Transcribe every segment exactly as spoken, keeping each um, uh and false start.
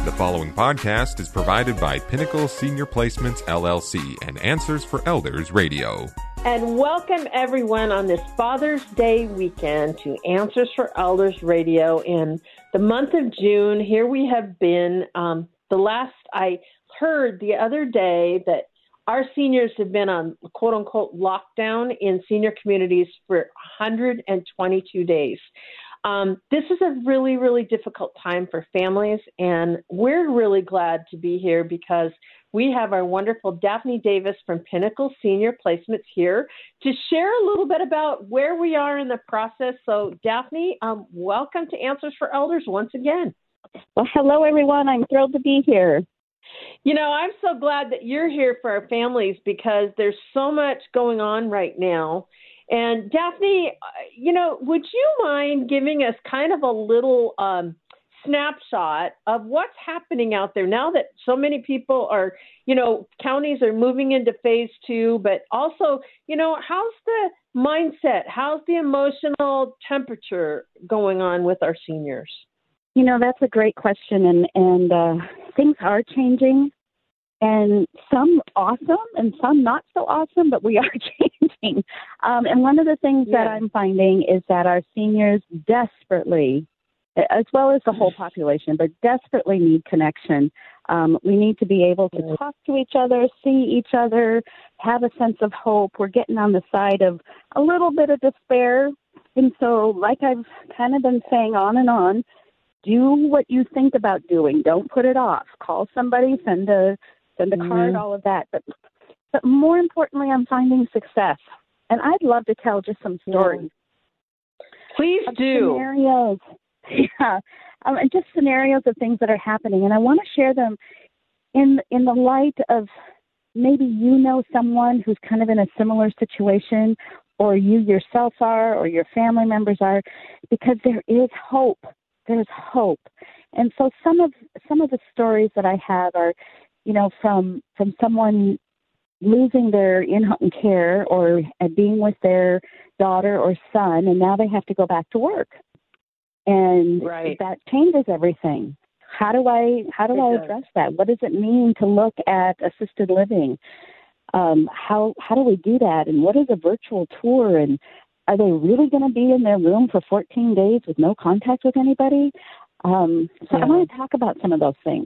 The following podcast is provided by Pinnacle Senior Placements, L L C, and Answers for Elders Radio. And welcome everyone on this Father's Day weekend to Answers for Elders Radio in the month of June. Here we have been, um, the last I heard the other day that our seniors have been on quote unquote lockdown in senior communities for one hundred twenty-two days. Um, this is a really, really difficult time for families, and we're really glad to be here because we have our wonderful Daphne Davis from Pinnacle Senior Placements here to share a little bit about where we are in the process. So, Daphne, um, welcome to Answers for Elders once again. Well, hello, everyone. I'm thrilled to be here. You know, I'm so glad that you're here for our families because there's so much going on right now. And Daphne, you know, would you mind giving us kind of a little um, snapshot of what's happening out there now that so many people are, you know, counties are moving into phase two, but also, you know, how's the mindset? How's the emotional temperature going on with our seniors? You know, that's a great question. And, and uh, things are changing. And some awesome and some not so awesome, but we are changing. Um, and one of the things yeah. that I'm finding is that our seniors desperately, as well as the whole population, but desperately need connection. Um, we need to be able to talk to each other, see each other, have a sense of hope. We're getting on the side of a little bit of despair. And so, like I've kind of been saying on and on, do what you think about doing. Don't put it off. Call somebody, send a send a mm-hmm. card, all of that. But but more importantly, I'm finding success. And I'd love to tell just some stories. Please do. Scenarios. Yeah. Um, and just scenarios of things that are happening. And I want to share them in in the light of maybe you know someone who's kind of in a similar situation, or you yourself are, or your family members are, because there is hope. There's hope. And so some of some of the stories that I have are, you know, from from someone losing their in-home care or uh, being with their daughter or son, and now they have to go back to work. And right. that changes everything. How do I how do it I does. address that? What does it mean to look at assisted living? Um, how how do we do that? And what is a virtual tour? And are they really going to be in their room for fourteen days with no contact with anybody? Um, so yeah. I want to talk about some of those things.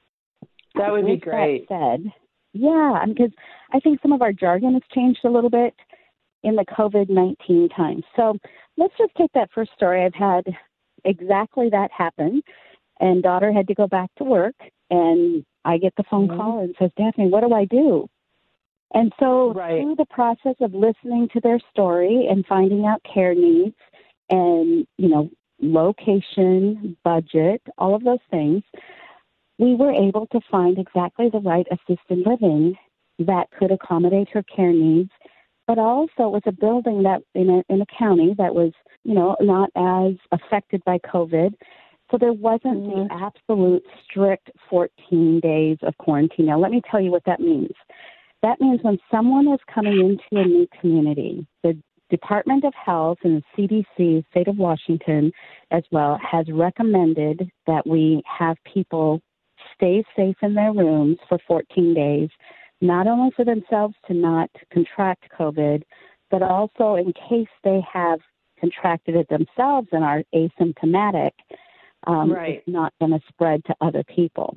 That would be with great. That said, yeah, because I think some of our jargon has changed a little bit in the COVID nineteen times. So let's just take that first story. I've had exactly that happen, and daughter had to go back to work, and I get the phone mm-hmm. call and says, Daphne, what do I do? And so right. through the process of listening to their story and finding out care needs and, you know, location, budget, all of those things, we were able to find exactly the right assisted living that could accommodate her care needs, but also was a building that in a, in a county that was, you know, not as affected by COVID. So there wasn't mm-hmm. the absolute strict fourteen days of quarantine. Now, let me tell you what that means. That means when someone is coming into a new community, the Department of Health and the C D C, state of Washington as well, has recommended that we have people stay safe in their rooms for fourteen days, not only for themselves to not contract COVID, but also in case they have contracted it themselves and are asymptomatic, um, right. it's not going to spread to other people.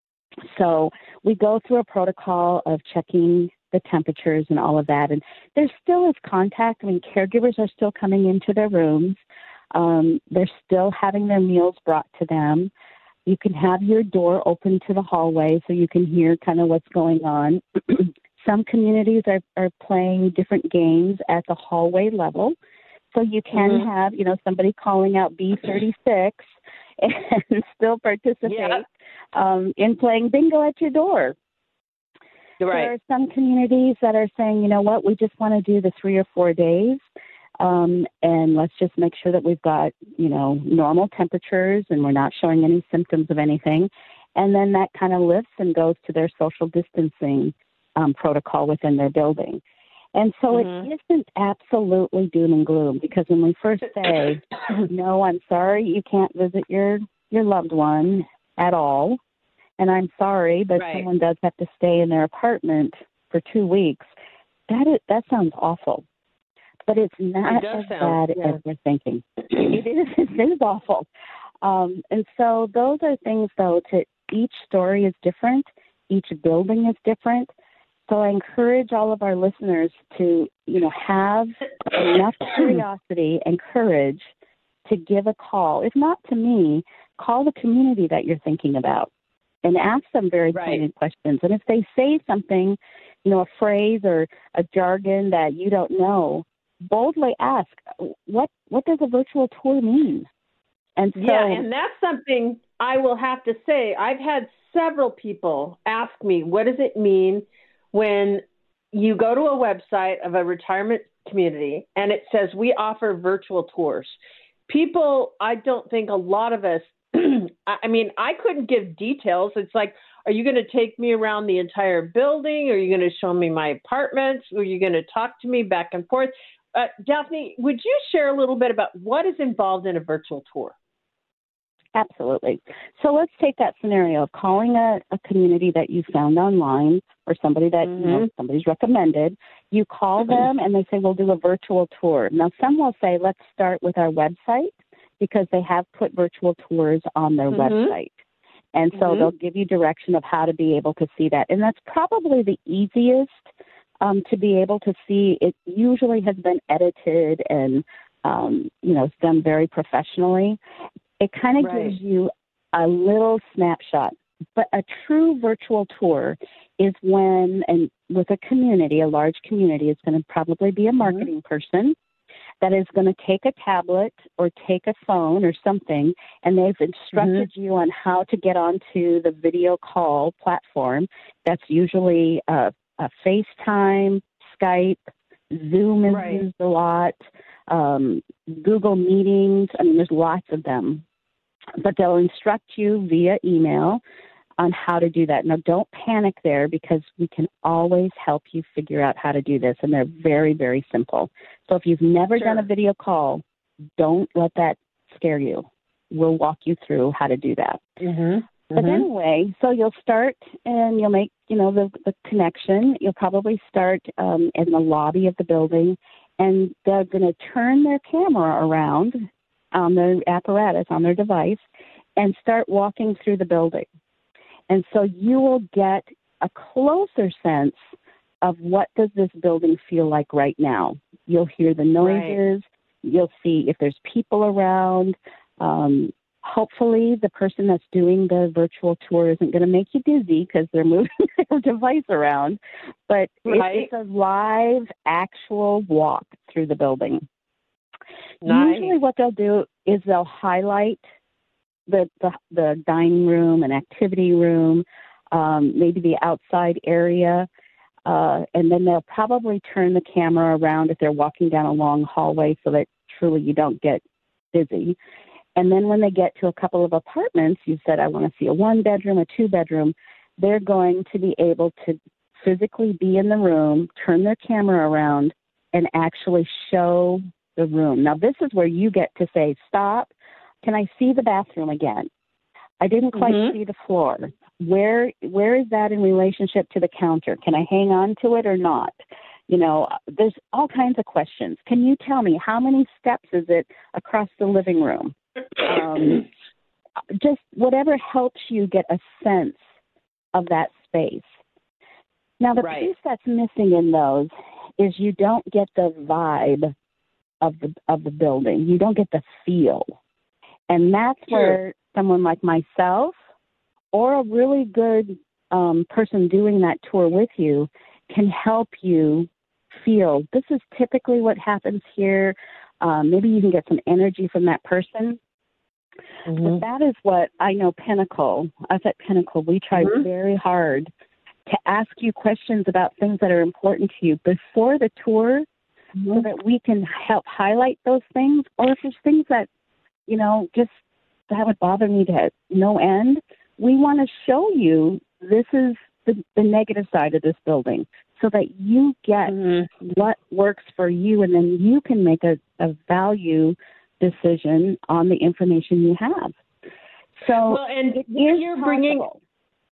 So we go through a protocol of checking the temperatures and all of that. And there still is contact. I mean, caregivers are still coming into their rooms. Um, they're still having their meals brought to them. You can have your door open to the hallway so you can hear kind of what's going on. Some communities are, are playing different games at the hallway level. So you can mm-hmm. have, you know, somebody calling out B thirty-six and still participate yeah. um, in playing bingo at your door. Right. There are some communities that are saying, you know what, we just want to do the three or four days, um, and let's just make sure that we've got, you know, normal temperatures and we're not showing any symptoms of anything. And then that kind of lifts and goes to their social distancing um, protocol within their building. And so mm-hmm. it isn't absolutely doom and gloom, because when we first say, no, I'm sorry, you can't visit your, your loved one at all, and I'm sorry, but Right. someone does have to stay in their apartment for two weeks. That is, that sounds awful. But it's not It does as sound, bad yeah. as we're thinking. It is, it is awful. Um, and so those are things, though, to each story is different. Each building is different. So I encourage all of our listeners to, you know, have enough curiosity and courage to give a call. If not to me, call the community that you're thinking about and ask them very Right. pointed questions. And if they say something, you know, a phrase or a jargon that you don't know, boldly ask, what what does a virtual tour mean? And so, Yeah, and that's something I will have to say. I've had several people ask me, what does it mean when you go to a website of a retirement community and it says we offer virtual tours? People, I don't think a lot of us, I mean, I couldn't give details. It's like, are you going to take me around the entire building? Are you going to show me my apartments? Are you going to talk to me back and forth? Uh, Daphne, would you share a little bit about what is involved in a virtual tour? absolutely. So let's take that scenario of calling a, a community that you found online or somebody that Mm-hmm. you know, somebody's recommended. You call them and they say, we'll do a virtual tour. Now, some will say, let's start with our website because they have put virtual tours on their Mm-hmm. website. And so Mm-hmm. they'll give you direction of how to be able to see that. And that's probably the easiest um, to be able to see. It usually has been edited and, um, you know, it's done very professionally. It kind of Right. gives you a little snapshot. But a true virtual tour is when, and with a community, a large community, it's going to probably be a marketing mm-hmm. person that is going to take a tablet or take a phone or something, and they've instructed mm-hmm. you on how to get onto the video call platform. That's usually a, a FaceTime, Skype, Zoom is right. used a lot, um, Google Meetings. I mean, there's lots of them. But they'll instruct you via email on how to do that. Now, don't panic there because we can always help you figure out how to do this, and they're very, very simple. So if you've never Sure. done a video call, don't let that scare you. We'll walk you through how to do that. Mm-hmm. But mm-hmm. anyway, so you'll start and you'll make, you know, the, the connection. You'll probably start um, in the lobby of the building, and they're going to turn their camera around on their apparatus, on their device, and start walking through the building. And so you will get a closer sense of what does this building feel like right now. You'll hear the noises. Right. You'll see if there's people around. Um, hopefully the person that's doing the virtual tour isn't going to make you dizzy because they're moving their device around. But right. it's, it's a live, actual walk through the building. Nice. Usually what they'll do is they'll highlight the, the, the dining room and activity room, um, maybe the outside area, uh, and then they'll probably turn the camera around if they're walking down a long hallway so that truly you don't get busy. And then when they get to a couple of apartments, you said, I want to see a one-bedroom, a two-bedroom, they're going to be able to physically be in the room, turn their camera around, and actually show the room. Now, this is where you get to say, stop. Can I see the bathroom again? I didn't quite mm-hmm. see the floor. Where where is that in relationship to the counter? Can I hang on to it or not? You know, there's all kinds of questions. Can you tell me how many steps is it across the living room? Um, just whatever helps you get a sense of that space. Now, the right. piece that's missing in those is you don't get the vibe of the of the building. You don't get the feel. And that's True. where someone like myself or a really good um, person doing that tour with you can help you feel. This is typically what happens here. Um, maybe you can get some energy from that person. Mm-hmm. But that is what I know Pinnacle, us at Pinnacle, we try mm-hmm. very hard to ask you questions about things that are important to you before the tour mm-hmm. so that we can help highlight those things. Or if there's things that, you know, just that would bother me to no end, we want to show you this is the, the negative side of this building so that you get mm-hmm. what works for you, and then you can make a, a value decision on the information you have. So well, and it you're is bringing possible.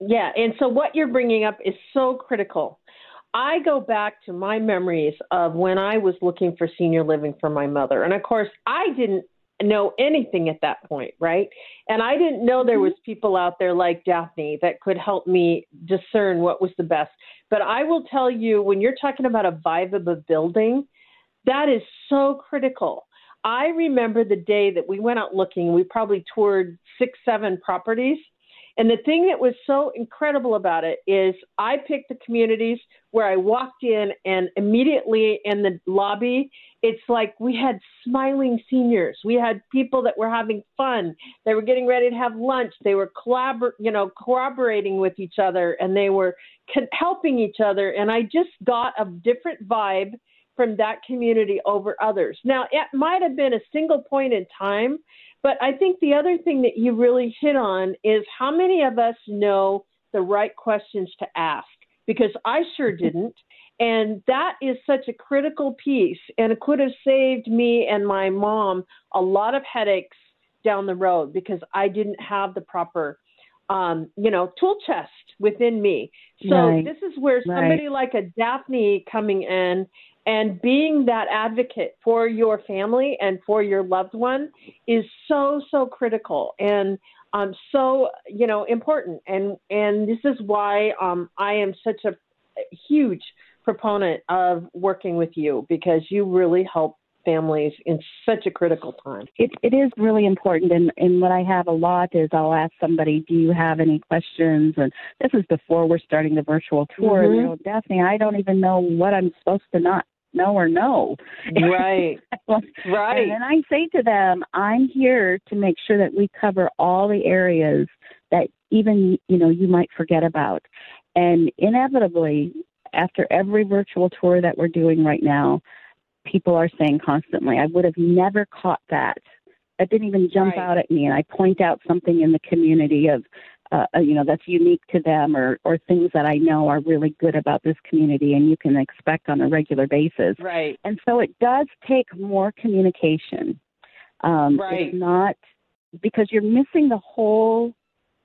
Yeah, and so what you're bringing up is so critical. I go back to my memories of when I was looking for senior living for my mother. And, of course, I didn't know anything at that point, right? And I didn't know there was people out there like Daphne that could help me discern what was the best. But I will tell you, when you're talking about a vibe of a building, that is so critical. I remember the day that we went out looking, we probably toured six, seven properties. And the thing that was so incredible about it is I picked the communities where I walked in, and immediately in the lobby, it's like we had smiling seniors. We had people that were having fun. They were getting ready to have lunch. They were collabor- you know, cooperating with each other, and they were co- helping each other. And I just got a different vibe from that community over others. Now, it might have been a single point in time, but I think the other thing that you really hit on is how many of us know the right questions to ask, because I sure didn't. And that is such a critical piece, and it could have saved me and my mom a lot of headaches down the road because I didn't have the proper, um, you know, tool chest within me. So right. this is where somebody right. like a Daphne coming in and being that advocate for your family and for your loved one is so, so critical and um, so, you know, important. And, and this is why um, I am such a huge proponent of working with you, because you really help families in such a critical time. It, it is really important. And, and what I have a lot is I'll ask somebody, do you have any questions? And this is before we're starting the virtual tour. Mm-hmm. And, you know, Daphne, I don't even know what I'm supposed to not know or know. Right. Right. And then I say to them, I'm here to make sure that we cover all the areas that even, you know, you might forget about. And inevitably, after every virtual tour that we're doing right now, people are saying constantly, I would have never caught that. That didn't even jump right. out at me. And I point out something in the community of, uh, you know, that's unique to them, or, or things that I know are really good about this community and you can expect on a regular basis. Right. And so it does take more communication. Um, right. It's not, because you're missing the whole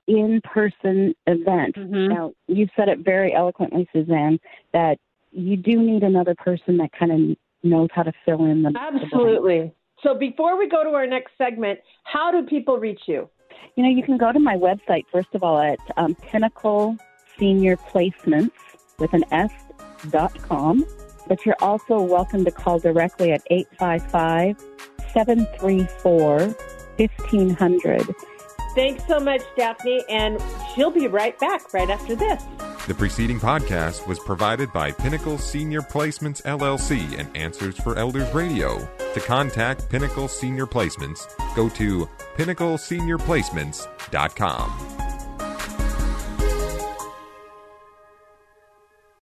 in-person event. Mm-hmm. Now, you said it very eloquently, Suzanne, that you do need another person that kind of knows how to fill in the Absolutely. The so before we go to our next segment, how do people reach you? You know, you can go to my website, first of all, at um, Pinnacle Senior Placements with an S dot com. But you're also welcome to call directly at eight five five, seven three four, fifteen hundred. Thanks so much, Daphne, and she'll be right back right after this. The preceding podcast was provided by Pinnacle Senior Placements, L L C, and Answers for Elders Radio. To contact Pinnacle Senior Placements, go to pinnacle senior placements dot com.